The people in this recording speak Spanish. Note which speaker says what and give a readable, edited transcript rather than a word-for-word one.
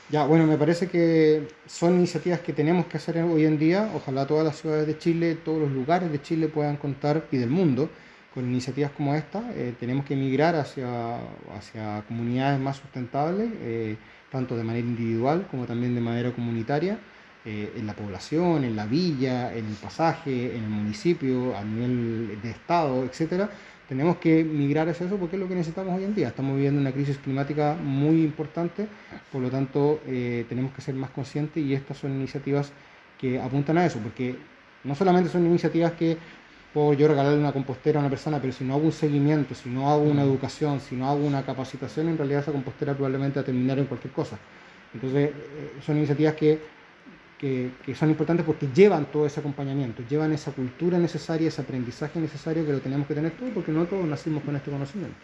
Speaker 1: Ya, bueno, me parece que son iniciativas que tenemos que hacer hoy en día. Ojalá todas las ciudades de Chile, todos los lugares de Chile puedan contar, y del mundo, con iniciativas como esta. Tenemos que migrar hacia comunidades más sustentables, tanto de manera individual como también de manera comunitaria, en la población, en la villa, en el pasaje, en el municipio, a nivel de estado, etcétera. Tenemos que migrar hacia eso porque es lo que necesitamos hoy en día. Estamos viviendo una crisis climática muy importante, por lo tanto, tenemos que ser más conscientes, y estas son iniciativas que apuntan a eso, porque no solamente son iniciativas que puedo yo regalarle una compostera a una persona, pero si no hago un seguimiento, si no hago una
Speaker 2: Mm.
Speaker 1: educación, si no hago una capacitación, en realidad esa compostera probablemente va a terminar en cualquier cosa. Entonces, son iniciativas que son importantes porque llevan todo ese acompañamiento, llevan esa cultura necesaria, ese aprendizaje necesario que lo tenemos que tener todos, porque no todos nacimos con este conocimiento.